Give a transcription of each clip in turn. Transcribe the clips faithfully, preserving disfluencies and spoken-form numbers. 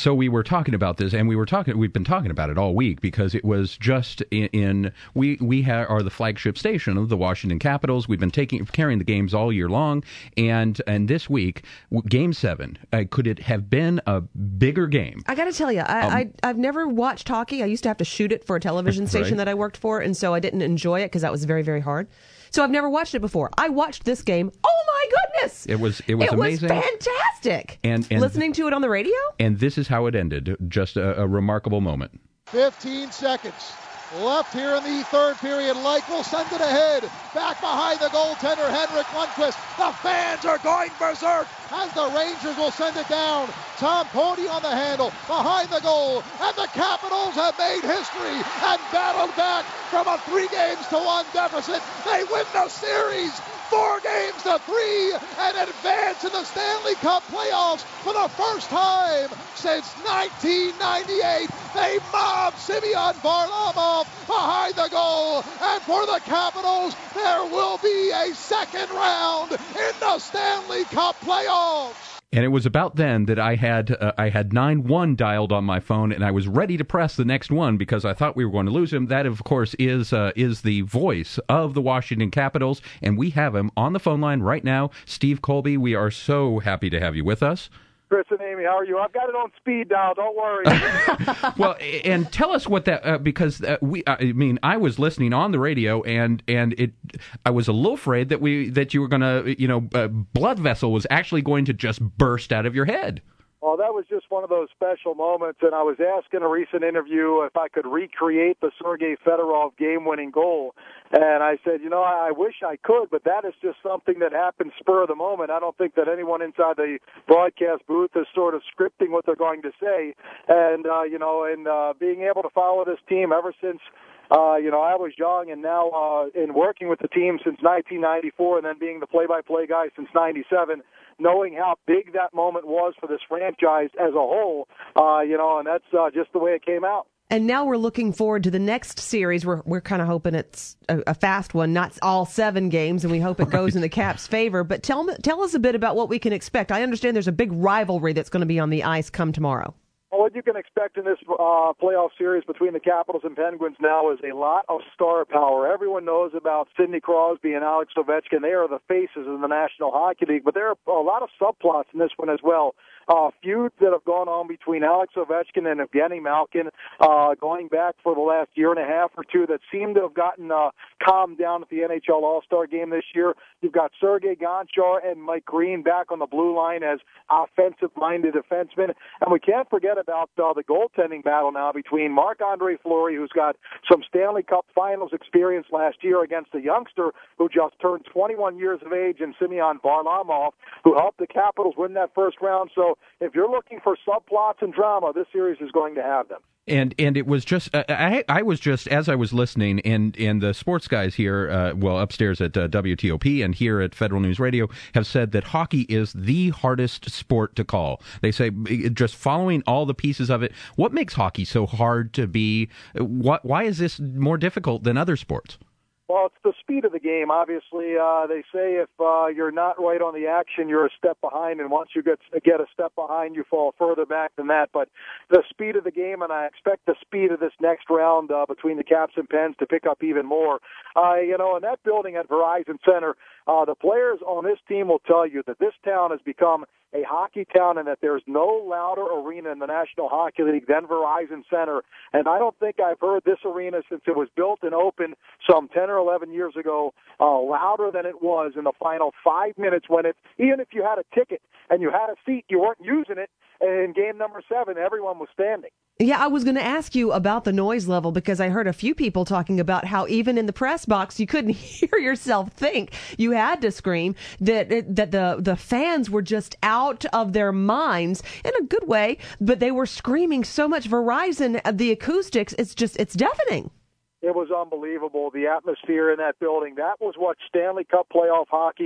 So we were talking about this, and we were talking. We've been talking about it all week because it was just in. in we we ha- are the flagship station of the Washington Capitals. We've been taking carrying the games all year long, and and this week, Game Seven. Uh, could it have been a bigger game? I got to tell you, I, um, I I've never watched hockey. I used to have to shoot it for a television station right. that I worked for, and so I didn't enjoy it because that was very very hard. So I've never watched it before. I watched this game. Oh my goodness! It was it was it amazing. It was fantastic. And, and listening to it on the radio. And this is how it ended. Just a, a remarkable moment. fifteen seconds left here in the third period. Light will send it ahead. Back behind the goaltender, Henrik Lundqvist. The fans are going berserk as the Rangers will send it down. Tom Pody on the handle, behind the goal. And the Capitals have made history and battled back from a three games to one deficit. They win the series. Four games to three and advance in the Stanley Cup playoffs for the first time since nineteen ninety-eight. They mob Semyon Varlamov behind the goal. And for the Capitals, there will be a second round in the Stanley Cup playoffs. And it was about then that I had uh, I had nine one dialed on my phone, and I was ready to press the next one because I thought we were going to lose him. That, of course, is uh, is the voice of the Washington Capitals, and we have him on the phone line right now. Steve Colby, we are so happy to have you with us. Chris and Amy, how are you? I've got it on speed dial. Don't worry. Well, and tell us what that uh, because uh, we. I mean, I was listening on the radio, and and it. I was a little afraid that we that you were going to, you know, uh, blood vessel was actually going to just burst out of your head. Well, that was just one of those special moments, and I was asked in a recent interview if I could recreate the Sergei Fedorov game-winning goal, and I said, you know, I wish I could, but that is just something that happened spur of the moment. I don't think that anyone inside the broadcast booth is sort of scripting what they're going to say, and, uh, you know, and uh, being able to follow this team ever since Uh, you know, I was young, and now uh, in working with the team since nineteen ninety-four and then being the play-by-play guy since ninety-seven, knowing how big that moment was for this franchise as a whole, uh, you know, and that's uh, just the way it came out. And now we're looking forward to the next series. We're we're kind of hoping it's a, a fast one, not all seven games, and we hope it goes right in the Caps' favor. But tell me, tell us a bit about what we can expect. I understand there's a big rivalry that's going to be on the ice come tomorrow. Well, what you can expect in this uh, playoff series between the Capitals and Penguins now is a lot of star power. Everyone knows about Sidney Crosby and Alex Ovechkin. They are the faces of the National Hockey League, but there are a lot of subplots in this one as well. Uh, feuds that have gone on between Alex Ovechkin and Evgeny Malkin, uh, going back for the last year and a half or two that seem to have gotten uh, calmed down at the N H L All-Star Game this year. You've got Sergei Gonchar and Mike Green back on the blue line as offensive-minded defensemen. And we can't forget about uh, the goaltending battle now between Marc-Andre Fleury, who's got some Stanley Cup Finals experience last year against a youngster who just turned twenty-one years of age, and Semyon Varlamov, who helped the Capitals win that first round. So if you're looking for subplots and drama, this series is going to have them. And and it was just uh, I I was just as I was listening, and and the sports guys here, uh, well upstairs at uh, W T O P and here at Federal News Radio have said that hockey is the hardest sport to call. They say just following all the pieces of it. What makes hockey so hard to be? What why is this more difficult than other sports? Well, it's the speed of the game. Obviously, uh, they say if uh, you're not right on the action, you're a step behind, and once you get get a step behind, you fall further back than that. But the speed of the game, and I expect the speed of this next round uh, between the Caps and Pens to pick up even more. Uh, you know, in that building at Verizon Center, uh, the players on this team will tell you that this town has become a hockey town and that there's no louder arena in the National Hockey League than Verizon Center. And I don't think I've heard this arena since it was built and opened some ten or eleven years ago uh, louder than it was in the final five minutes when it, even if you had a ticket and you had a seat, you weren't using it. In game number seven, everyone was standing. Yeah, I was going to ask you about the noise level because I heard a few people talking about how even in the press box you couldn't hear yourself think. You had to scream that that the the fans were just out of their minds in a good way, but they were screaming so much. Verizon, the acoustics, it's just it's deafening. It was unbelievable, the atmosphere in that building. That was what Stanley Cup playoff hockey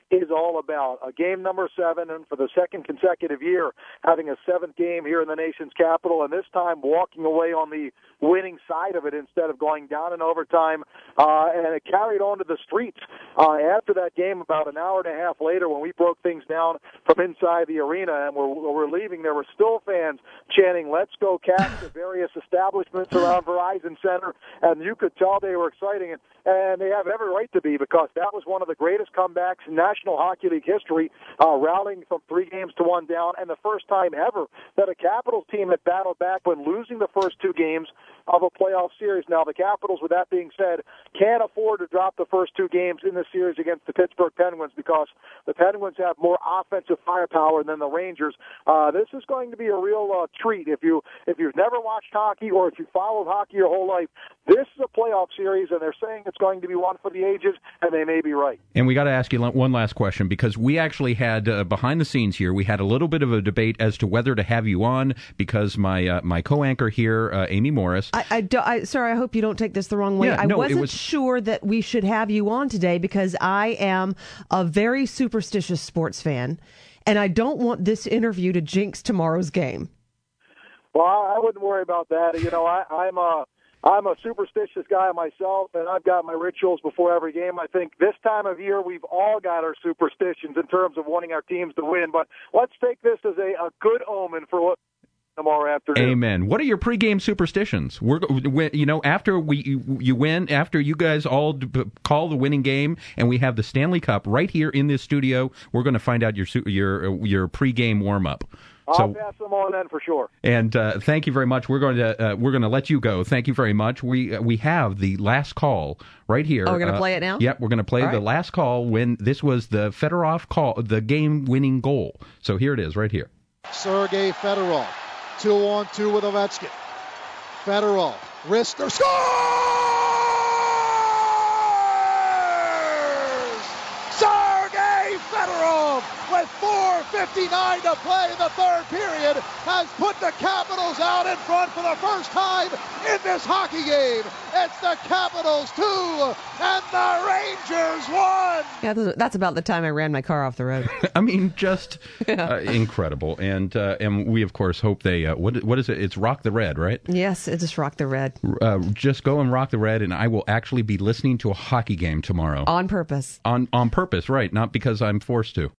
is all about. A game number seven, and for the second consecutive year, having a seventh game here in the nation's capital, and this time walking away on the winning side of it instead of going down in overtime. Uh, and it carried on to the streets uh, after that game about an hour and a half later when we broke things down from inside the arena and we're, we're leaving. There were still fans chanting, "Let's go Cats," at various establishments around Verizon Center, and you could tell they were exciting. And, and they have every right to be, because that was one of the greatest comebacks in National Hockey League history, uh, rallying from three games to one down, and the first time ever that a Capitals team had battled back when losing the first two games of a playoff series. Now, the Capitals, with that being said, can't afford to drop the first two games in the series against the Pittsburgh Penguins, because the Penguins have more offensive firepower than the Rangers. Uh, this is going to be a real uh, treat. If, you, if you've never watched hockey, or if you followed hockey your whole life, this is a playoff series, and they're saying it's going to be one for the ages, and they may be right. And we got to ask you one last question, because we actually had, uh, behind the scenes here, we had a little bit of a debate as to whether to have you on, because my uh, my co-anchor here, uh, Amy Morris... I, I, do, I sorry, I hope you don't take this the wrong way. Yeah, I no, wasn't was... sure that we should have you on today, because I am a very superstitious sports fan, and I don't want this interview to jinx tomorrow's game. Well, I wouldn't worry about that. You know, I, I'm a... I'm a superstitious guy myself, and I've got my rituals before every game. I think this time of year we've all got our superstitions in terms of wanting our teams to win, but let's take this as a, a good omen for what tomorrow afternoon. Amen. What are your pregame superstitions? We're, you know, after we you, you win, after you guys all d- call the winning game, and we have the Stanley Cup right here in this studio, we're going to find out your your your pregame warm up. I'll So, pass them on then for sure. And uh, thank you very much. We're going to uh, we're going to let you go. Thank you very much. We uh, we have the last call right here. Oh, we're going to uh, play it now? Yep, we're going to play All the right. last call when this was the Fedorov call, the game-winning goal. So here it is, right here. Sergei Fedorov, two on two with Ovechkin. Fedorov, wrister, scores! Sergei Fedorov, with four fifty-nine to play in the third period, has put the Capitals out in front for the first time in this hockey game. It's the Capitals two and the Rangers one. Yeah, that's about the time I ran my car off the road. I mean, just uh, incredible. And uh, and we, of course, hope they, uh, what what is it? It's Rock the Red, right? Yes, it just rocked the red. Uh, just go and rock the red, and I will actually be listening to a hockey game tomorrow. On purpose. On, on purpose, right, not because I'm forced to.